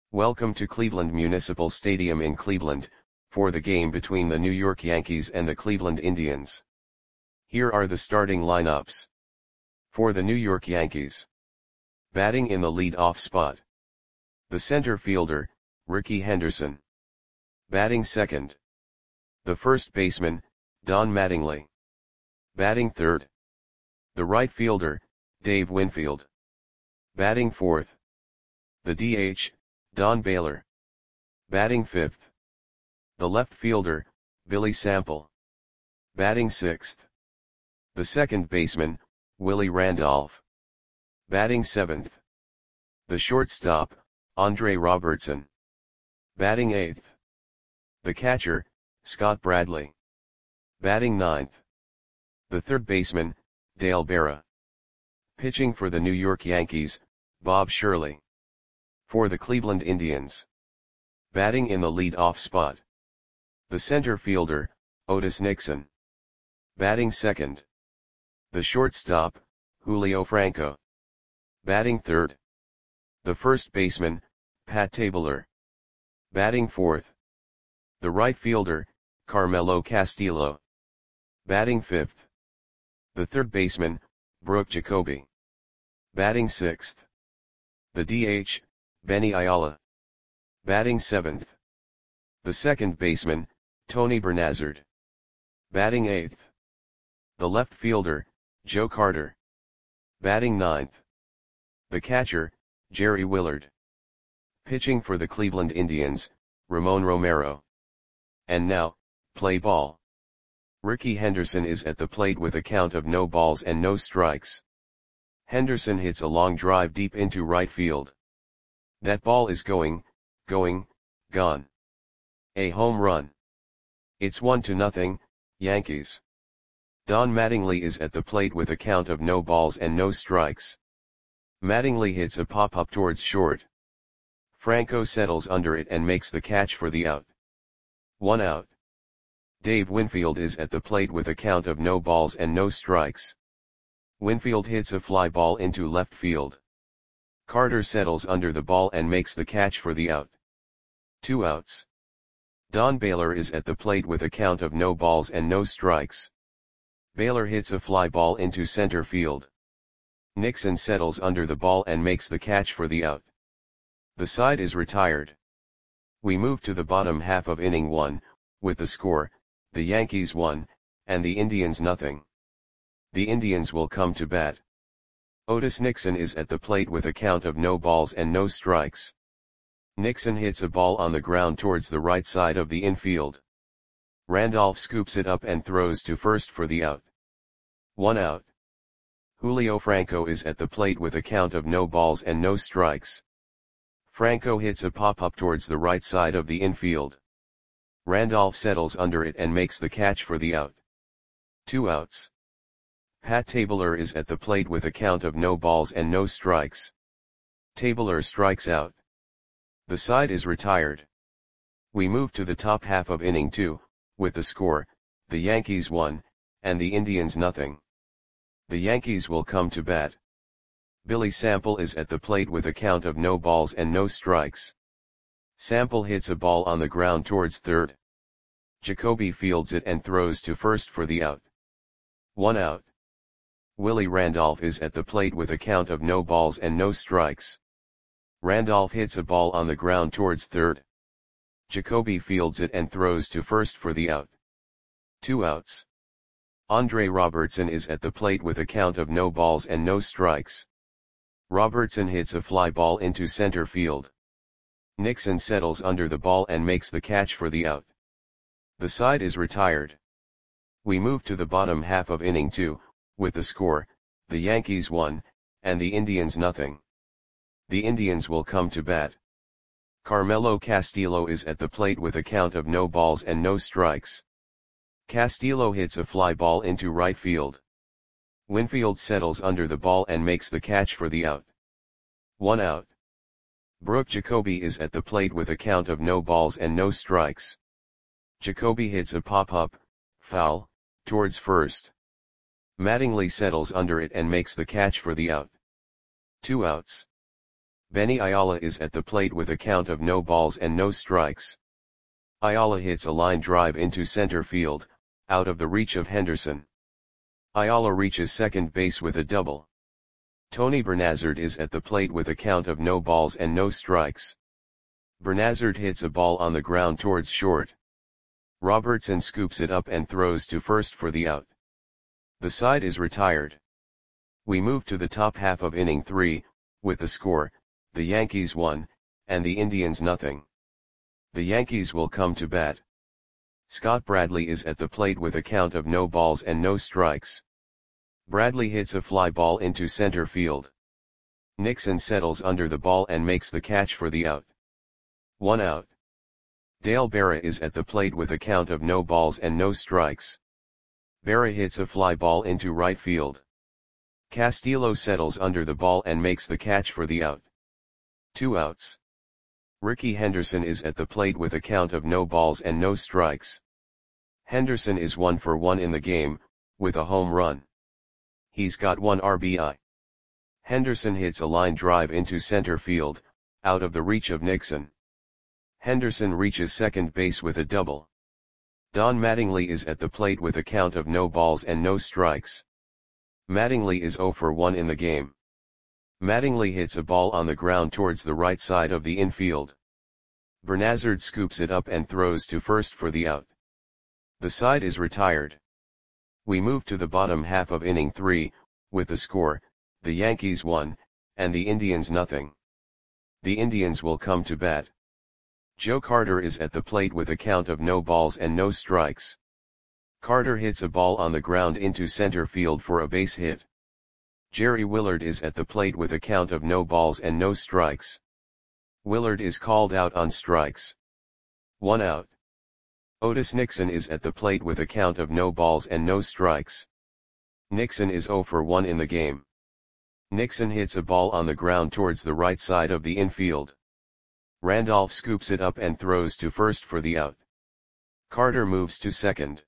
Welcome to Cleveland Municipal Stadium in Cleveland, for the game between the New York Yankees and the Cleveland Indians. Here are the starting lineups. For the New York Yankees. Batting in the lead-off spot. The center fielder, Rickey Henderson. Batting second. The first baseman, Don Mattingly. Batting third. The right fielder, Dave Winfield. Batting fourth. The DH, Don Baylor. Batting fifth. The left fielder, Billy Sample. Batting sixth. The second baseman, Willie Randolph. Batting seventh. The shortstop, Andre Robertson. Batting eighth. The catcher, Scott Bradley. Batting ninth. The third baseman, Dale Berra. Pitching for the New York Yankees, Bob Shirley. For the Cleveland Indians. Batting in the lead-off spot. The center fielder, Otis Nixon. Batting second. The shortstop, Julio Franco. Batting third. The first baseman, Pat Tabler. Batting fourth. The right fielder, Carmelo Castillo. Batting fifth. The third baseman, Brooke Jacoby. Batting sixth. The DH, Benny Ayala. Batting seventh. The second baseman, Tony Bernazard. Batting eighth. The left fielder, Joe Carter. Batting ninth. The catcher, Jerry Willard. Pitching for the Cleveland Indians, Ramon Romero. And now, play ball. Rickey Henderson is at the plate with a count of no balls and no strikes. Henderson hits a long drive deep into right field. That ball is gone. A home run. It's 1-0, Yankees. Don Mattingly is at the plate with a count of no balls and no strikes. Mattingly hits a pop-up towards short. Franco settles under it and makes the catch for the out. 1 out. Dave Winfield is at the plate with a count of no balls and no strikes. Winfield hits a fly ball into left field. Carter settles under the ball and makes the catch for the out. 2 outs. Don Baylor is at the plate with a count of no balls and no strikes. Baylor hits a fly ball into center field. Nixon settles under the ball and makes the catch for the out. The side is retired. We move to the bottom half of inning 1, with the score, the Yankees 1, and the Indians nothing. The Indians will come to bat. Otis Nixon is at the plate with a count of no balls and no strikes. Nixon hits a ball on the ground towards the right side of the infield. Randolph scoops it up and throws to first for the out. 1 out. Julio Franco is at the plate with a count of no balls and no strikes. Franco hits a pop-up towards the right side of the infield. Randolph settles under it and makes the catch for the out. 2 outs. Pat Tabler is at the plate with a count of no balls and no strikes. Tabler strikes out. The side is retired. We move to the top half of inning 2, with the score, the Yankees 1, and the Indians nothing. The Yankees will come to bat. Billy Sample is at the plate with a count of no balls and no strikes. Sample hits a ball on the ground towards third. Jacoby fields it and throws to first for the out. 1 out. Willie Randolph is at the plate with a count of no balls and no strikes. Randolph hits a ball on the ground towards third. Jacoby fields it and throws to first for the out. 2 outs. Andre Robertson is at the plate with a count of no balls and no strikes. Robertson hits a fly ball into center field. Nixon settles under the ball and makes the catch for the out. The side is retired. We move to the bottom half of inning 2, with the score, the Yankees 1, and the Indians nothing. The Indians will come to bat. Carmelo Castillo is at the plate with a count of no balls and no strikes. Castillo hits a fly ball into right field. Winfield settles under the ball and makes the catch for the out. 1 out. Brooke Jacoby is at the plate with a count of no balls and no strikes. Jacoby hits a pop-up, foul, towards first. Mattingly settles under it and makes the catch for the out. 2 outs. Benny Ayala is at the plate with a count of no balls and no strikes. Ayala hits a line drive into center field, out of the reach of Henderson. Ayala reaches second base with a double. Tony Bernazard is at the plate with a count of no balls and no strikes. Bernazard hits a ball on the ground towards short. Robertson scoops it up and throws to first for the out. The side is retired. We move to the top half of inning 3, with the score, the Yankees 1, and the Indians nothing. The Yankees will come to bat. Scott Bradley is at the plate with a count of no balls and no strikes. Bradley hits a fly ball into center field. Nixon settles under the ball and makes the catch for the out. 1 out. Dale Berra is at the plate with a count of no balls and no strikes. Berra hits a fly ball into right field. Castillo settles under the ball and makes the catch for the out. 2 outs. Ricky Henderson is at the plate with a count of no balls and no strikes. Henderson is 1 for 1 in the game, with a home run. He's got 1 RBI. Henderson hits a line drive into center field, out of the reach of Nixon. Henderson reaches second base with a double. Don Mattingly is at the plate with a count of no balls and no strikes. Mattingly is 0 for 1 in the game. Mattingly hits a ball on the ground towards the right side of the infield. Bernazard scoops it up and throws to first for the out. The side is retired. We move to the bottom half of inning 3, with the score, the Yankees 1, and the Indians nothing. The Indians will come to bat. Joe Carter is at the plate with a count of no balls and no strikes. Carter hits a ball on the ground into center field for a base hit. Jerry Willard is at the plate with a count of no balls and no strikes. Willard is called out on strikes. 1 out. Otis Nixon is at the plate with a count of no balls and no strikes. Nixon is 0 for 1 in the game. Nixon hits a ball on the ground towards the right side of the infield. Randolph scoops it up and throws to first for the out. Carter moves to second.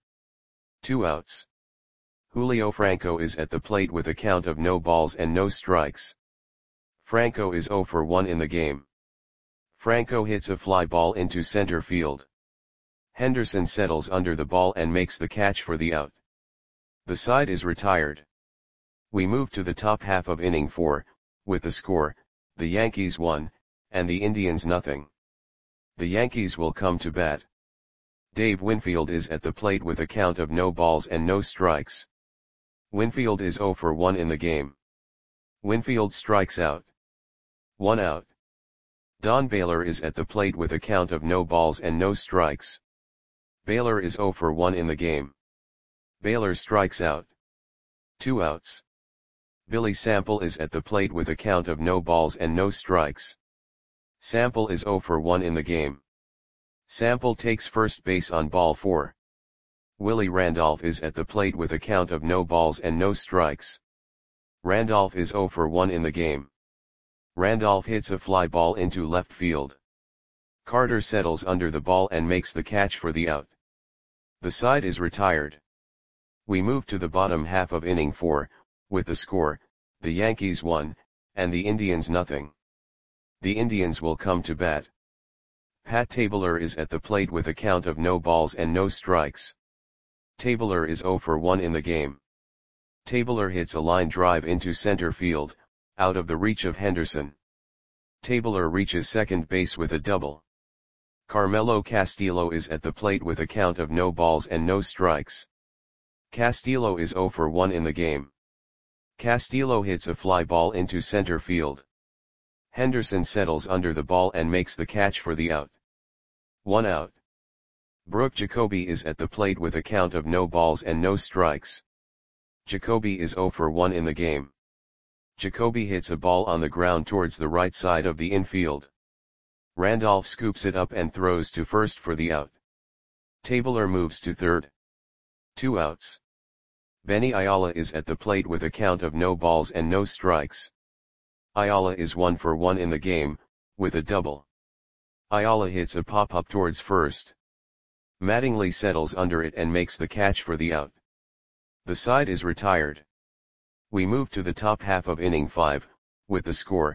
2 outs. Julio Franco is at the plate with a count of no balls and no strikes. Franco is 0 for 1 in the game. Franco hits a fly ball into center field. Henderson settles under the ball and makes the catch for the out. The side is retired. We move to the top half of inning 4, with the score, the Yankees 1, and the Indians nothing. The Yankees will come to bat. Dave Winfield is at the plate with a count of no balls and no strikes. Winfield is 0 for 1 in the game. Winfield strikes out. 1 out. Don Baylor is at the plate with a count of no balls and no strikes. Baylor is 0 for 1 in the game. Baylor strikes out. 2 outs. Billy Sample is at the plate with a count of no balls and no strikes. Sample is 0 for 1 in the game. Sample takes first base on ball 4. Willie Randolph is at the plate with a count of no balls and no strikes. Randolph is 0 for 1 in the game. Randolph hits a fly ball into left field. Carter settles under the ball and makes the catch for the out. The side is retired. We move to the bottom half of inning 4, with the score, the Yankees 1, and the Indians nothing. The Indians will come to bat. Pat Tabler is at the plate with a count of no balls and no strikes. Tabler is 0 for 1 in the game. Tabler hits a line drive into center field, out of the reach of Henderson. Tabler reaches second base with a double. Carmelo Castillo is at the plate with a count of no balls and no strikes. Castillo is 0 for 1 in the game. Castillo hits a fly ball into center field. Henderson settles under the ball and makes the catch for the out. 1 out. Brooke Jacoby is at the plate with a count of no balls and no strikes. Jacoby is 0 for 1 in the game. Jacoby hits a ball on the ground towards the right side of the infield. Randolph scoops it up and throws to first for the out. Tabler moves to third. 2 outs. Benny Ayala is at the plate with a count of no balls and no strikes. Ayala is 1 for 1 in the game, with a double. Ayala hits a pop-up towards first. Mattingly settles under it and makes the catch for the out. The side is retired. We move to the top half of inning 5, with the score,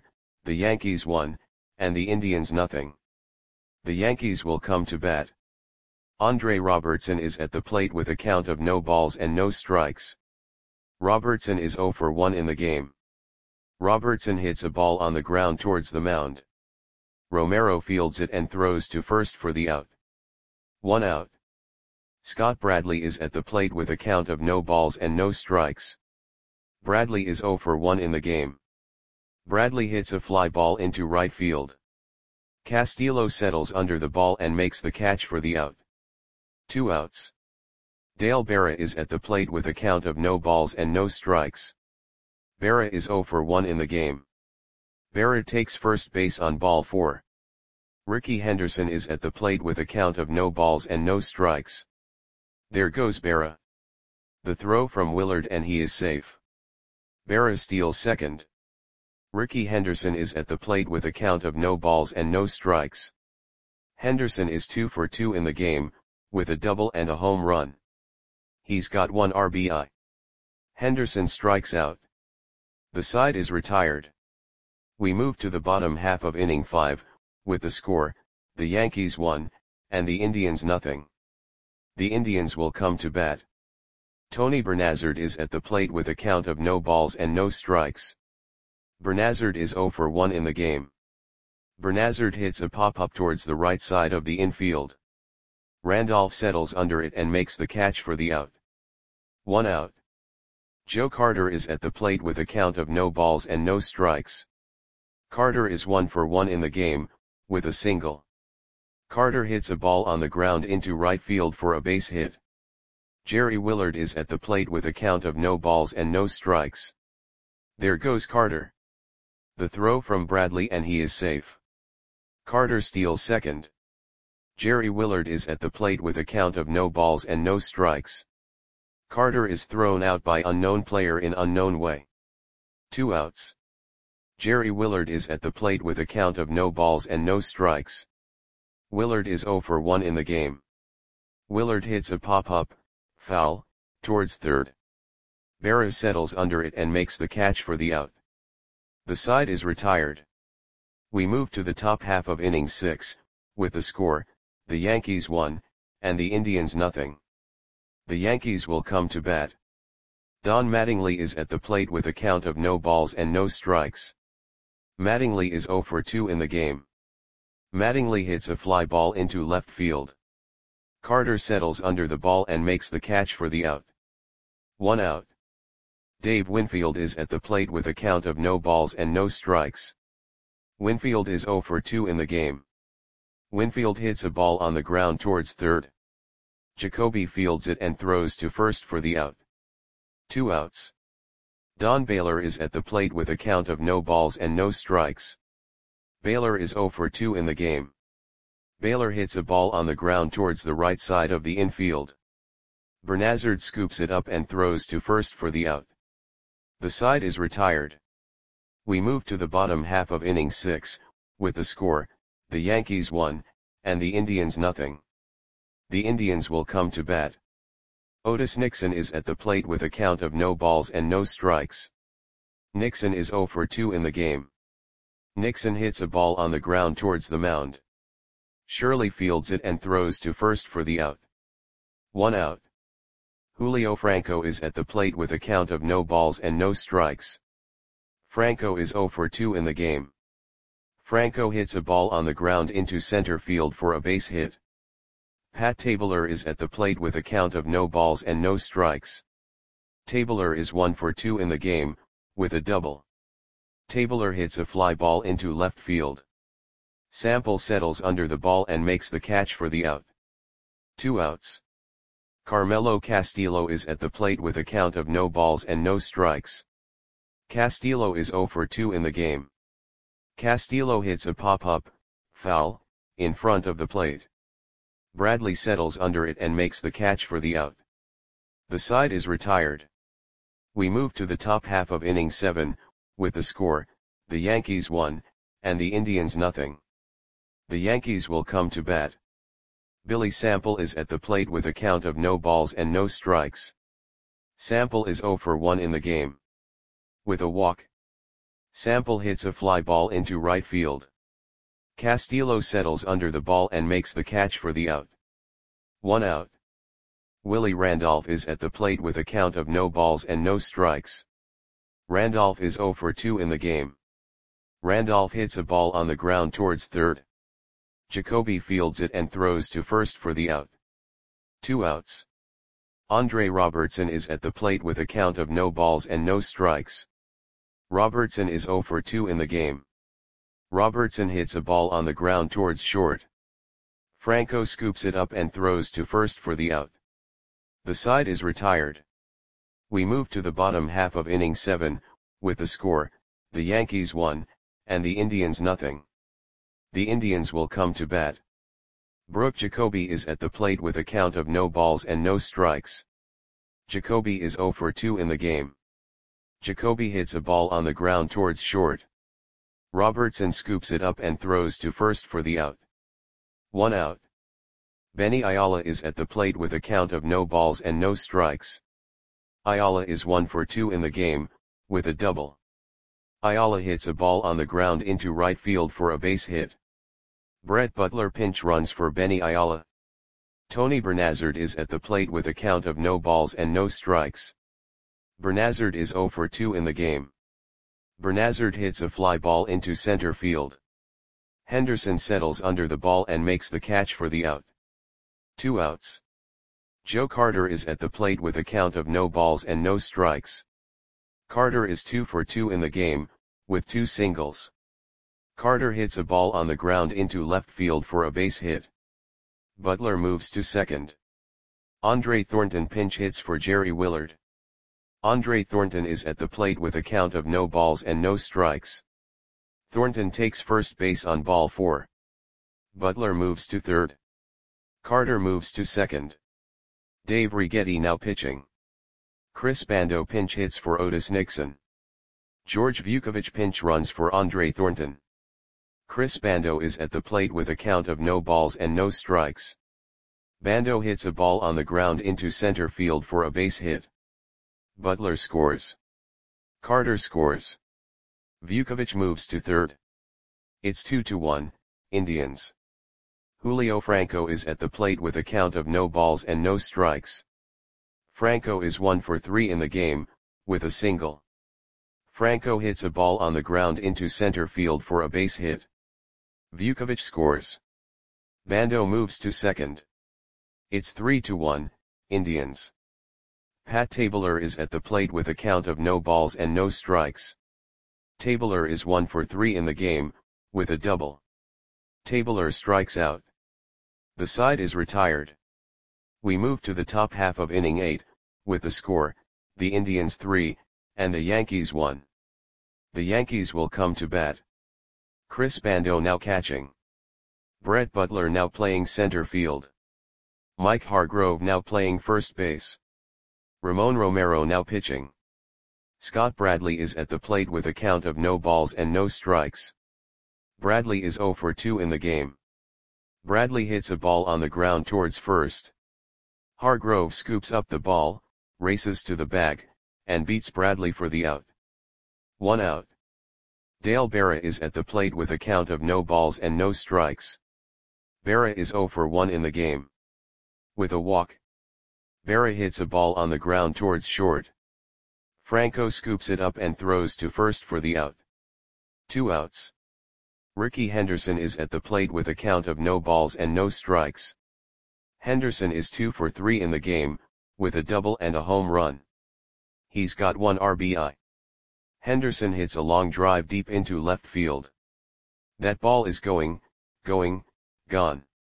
the Yankees 1, and the Indians nothing. The Yankees will come to bat. Andre Robertson is at the plate with a count of no balls and no strikes. Robertson is 0 for 1 in the game. Robertson hits a ball on the ground towards the mound. Romero fields it and throws to first for the out. 1 out. Scott Bradley is at the plate with a count of no balls and no strikes. Bradley is 0 for 1 in the game. Bradley hits a fly ball into right field. Castillo settles under the ball and makes the catch for the out. 2 outs. Dale Berra is at the plate with a count of no balls and no strikes. Berra is 0 for 1 in the game. Berra takes first base on ball 4. Ricky Henderson is at the plate with a count of no balls and no strikes. There goes Berra. The throw from Willard and he is safe. Berra steals second. Ricky Henderson is at the plate with a count of no balls and no strikes. Henderson is 2 for 2 in the game, with a double and a home run. He's got 1 RBI. Henderson strikes out. The side is retired. We move to the bottom half of inning 5, with the score, the Yankees 1, and the Indians nothing. The Indians will come to bat. Tony Bernazard is at the plate with a count of no balls and no strikes. Bernazard is 0 for 1 in the game. Bernazard hits a pop-up towards the right side of the infield. Randolph settles under it and makes the catch for the out. 1 out. Joe Carter is at the plate with a count of no balls and no strikes. Carter is 1 for 1 in the game, with a single. Carter hits a ball on the ground into right field for a base hit. Jerry Willard is at the plate with a count of no balls and no strikes. There goes Carter. The throw from Bradley and he is safe. Carter steals second. Jerry Willard is at the plate with a count of no balls and no strikes. Carter is thrown out by unknown player in unknown way. 2 outs. Jerry Willard is at the plate with a count of no balls and no strikes. Willard is 0 for 1 in the game. Willard hits a pop-up, foul, towards third. Berra settles under it and makes the catch for the out. The side is retired. We move to the top half of inning 6, with the score, the Yankees 1, and the Indians nothing. The Yankees will come to bat. Don Mattingly is at the plate with a count of no balls and no strikes. Mattingly is 0 for 2 in the game. Mattingly hits a fly ball into left field. Carter settles under the ball and makes the catch for the out. 1 out. Dave Winfield is at the plate with a count of no balls and no strikes. Winfield is 0 for 2 in the game. Winfield hits a ball on the ground towards third. Jacoby fields it and throws to first for the out. 2 outs. Don Baylor is at the plate with a count of no balls and no strikes. Baylor is 0 for 2 in the game. Baylor hits a ball on the ground towards the right side of the infield. Bernazard scoops it up and throws to first for the out. The side is retired. We move to the bottom half of inning 6, with the score, the Yankees 1, and the Indians nothing. The Indians will come to bat. Otis Nixon is at the plate with a count of no balls and no strikes. Nixon is 0 for 2 in the game. Nixon hits a ball on the ground towards the mound. Shirley fields it and throws to first for the out. 1 out. Julio Franco is at the plate with a count of no balls and no strikes. Franco is 0 for 2 in the game. Franco hits a ball on the ground into center field for a base hit. Pat Tabler is at the plate with a count of no balls and no strikes. Tabler is 1 for 2 in the game, with a double. Tabler hits a fly ball into left field. Sample settles under the ball and makes the catch for the out. 2 outs. Carmelo Castillo is at the plate with a count of no balls and no strikes. Castillo is 0 for 2 in the game. Castillo hits a pop-up, foul, in front of the plate. Bradley settles under it and makes the catch for the out. The side is retired. We move to the top half of inning 7, with the score, the Yankees 1, and the Indians nothing. The Yankees will come to bat. Billy Sample is at the plate with a count of no balls and no strikes. Sample is 0 for 1 in the game. With a walk. Sample hits a fly ball into right field. Castillo settles under the ball and makes the catch for the out. 1 out. Willie Randolph is at the plate with a count of no balls and no strikes. Randolph is 0 for 2 in the game. Randolph hits a ball on the ground towards third. Jacoby fields it and throws to first for the out. 2 outs. Andre Robertson is at the plate with a count of no balls and no strikes. Robertson is 0 for 2 in the game. Robertson hits a ball on the ground towards short. Franco scoops it up and throws to first for the out. The side is retired. We move to the bottom half of inning 7, with the score, the Yankees 1, and the Indians nothing. The Indians will come to bat. Brooke Jacoby is at the plate with a count of no balls and no strikes. Jacoby is 0 for 2 in the game. Jacoby hits a ball on the ground towards short. Robertson scoops it up and throws to first for the out. 1 out. Benny Ayala is at the plate with a count of no balls and no strikes. Ayala is 1 for 2 in the game, with a double. Ayala hits a ball on the ground into right field for a base hit. Brett Butler pinch runs for Benny Ayala. Tony Bernazard is at the plate with a count of no balls and no strikes. Bernazard is 0 for 2 in the game. Bernazard hits a fly ball into center field. Henderson settles under the ball and makes the catch for the out. 2 outs. Joe Carter is at the plate with a count of no balls and no strikes. Carter is 2 for 2 in the game, with 2 singles. Carter hits a ball on the ground into left field for a base hit. Butler moves to second. Andre Thornton pinch hits for Jerry Willard. Andre Thornton is at the plate with a count of no balls and no strikes. Thornton takes first base on ball 4. Butler moves to third. Carter moves to second. Dave Righetti now pitching. Chris Bando pinch hits for Otis Nixon. George Vukovich pinch runs for Andre Thornton. Chris Bando is at the plate with a count of no balls and no strikes. Bando hits a ball on the ground into center field for a base hit. Butler scores. Carter scores. Vukovich moves to third. It's 2-1, Indians. Julio Franco is at the plate with a count of no balls and no strikes. Franco is 1 for 3 in the game, with a single. Franco hits a ball on the ground into center field for a base hit. Vukovich scores. Bando moves to second. It's 3-1, Indians. Pat Tabler is at the plate with a count of no balls and no strikes. Tabler is 1 for 3 in the game, with a double. Tabler strikes out. The side is retired. We move to the top half of inning 8, with the score, the Indians 3, and the Yankees 1. The Yankees will come to bat. Chris Bando now catching. Brett Butler now playing center field. Mike Hargrove now playing first base. Ramon Romero now pitching. Scott Bradley is at the plate with a count of no balls and no strikes. Bradley is 0 for 2 in the game. Bradley hits a ball on the ground towards first. Hargrove scoops up the ball, races to the bag, and beats Bradley for the out. 1 out. Dale Berra is at the plate with a count of no balls and no strikes. Berra is 0 for 1 in the game. With a walk. Berra hits a ball on the ground towards short. Franco scoops it up and throws to first for the out. 2 outs. Ricky Henderson is at the plate with a count of no balls and no strikes. Henderson is 2 for 3 in the game, with a double and a home run. He's got 1 RBI. Henderson hits a long drive deep into left field. That ball is going, gone.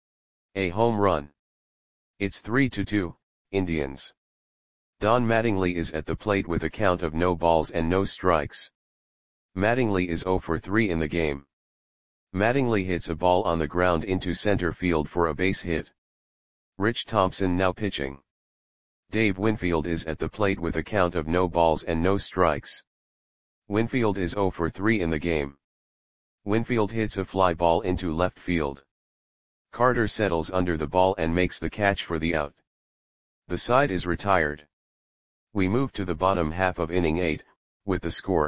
A home run. It's 3-2, Indians. Don Mattingly is at the plate with a count of no balls and no strikes. Mattingly is 0 for 3 in the game. Mattingly hits a ball on the ground into center field for a base hit. Rich Thompson now pitching. Dave Winfield is at the plate with a count of no balls and no strikes. Winfield is 0 for 3 in the game. Winfield hits a fly ball into left field. Carter settles under the ball and makes the catch for the out. The side is retired. We move to the bottom half of inning 8, with the score,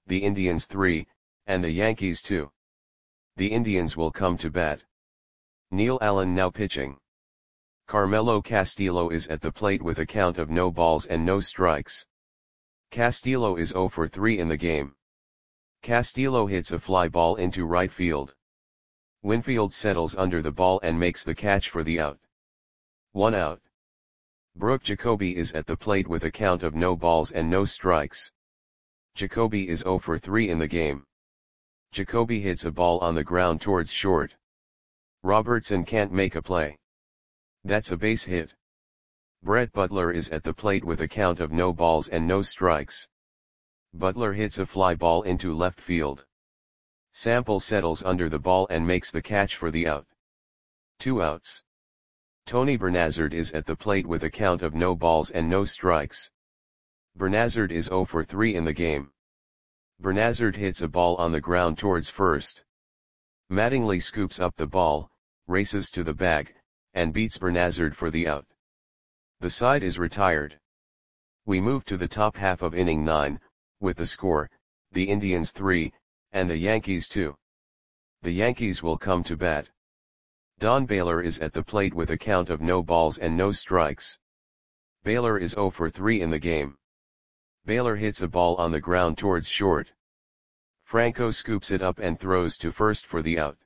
the Indians 3, and the Yankees 2. The Indians will come to bat. Neil Allen now pitching. Carmelo Castillo is at the plate with a count of no balls and no strikes. Castillo is 0 for 3 in the game. Castillo hits a fly ball into right field. Winfield settles under the ball and makes the catch for the out. 1 out. Brooke Jacoby is at the plate with a count of no balls and no strikes. Jacoby is 0 for 3 in the game. Jacoby hits a ball on the ground towards short. Robertson can't make a play. That's a base hit. Brett Butler is at the plate with a count of no balls and no strikes. Butler hits a fly ball into left field. Sample settles under the ball and makes the catch for the out. 2 outs. Tony Bernazard is at the plate with a count of no balls and no strikes. Bernazard is 0 for 3 in the game. Bernazard hits a ball on the ground towards first. Mattingly scoops up the ball, races to the bag, and beats Bernazard for the out. The side is retired. We move to the top half of inning 9, with the score, the Indians 3, and the Yankees 2. The Yankees will come to bat. Don Baylor is at the plate with a count of no balls and no strikes. Baylor is 0 for 3 in the game. Baylor hits a ball on the ground towards short. Franco scoops it up and throws to first for the out.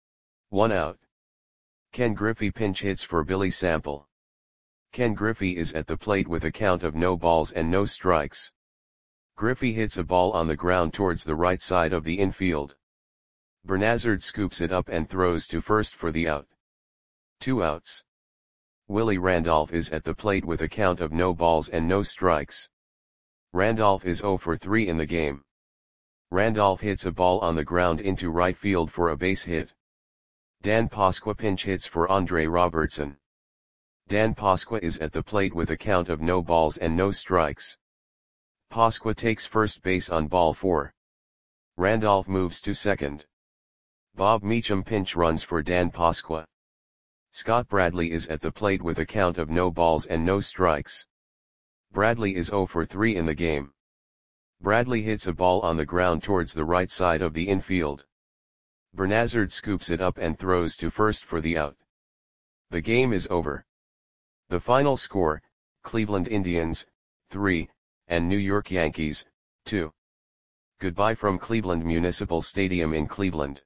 1 out. Ken Griffey pinch hits for Billy Sample. Ken Griffey is at the plate with a count of no balls and no strikes. Griffey hits a ball on the ground towards the right side of the infield. Bernazard scoops it up and throws to first for the out. 2 outs. Willie Randolph is at the plate with a count of no balls and no strikes. Randolph is 0 for 3 in the game. Randolph hits a ball on the ground into right field for a base hit. Dan Pasqua pinch hits for Andre Robertson. Dan Pasqua is at the plate with a count of no balls and no strikes. Pasqua takes first base on ball 4. Randolph moves to second. Bob Meacham pinch runs for Dan Pasqua. Scott Bradley is at the plate with a count of no balls and no strikes. Bradley is 0 for 3 in the game. Bradley hits a ball on the ground towards the right side of the infield. Bernazard scoops it up and throws to first for the out. The game is over. The final score, Cleveland Indians, 3, and New York Yankees, 2. Goodbye from Cleveland Municipal Stadium in Cleveland.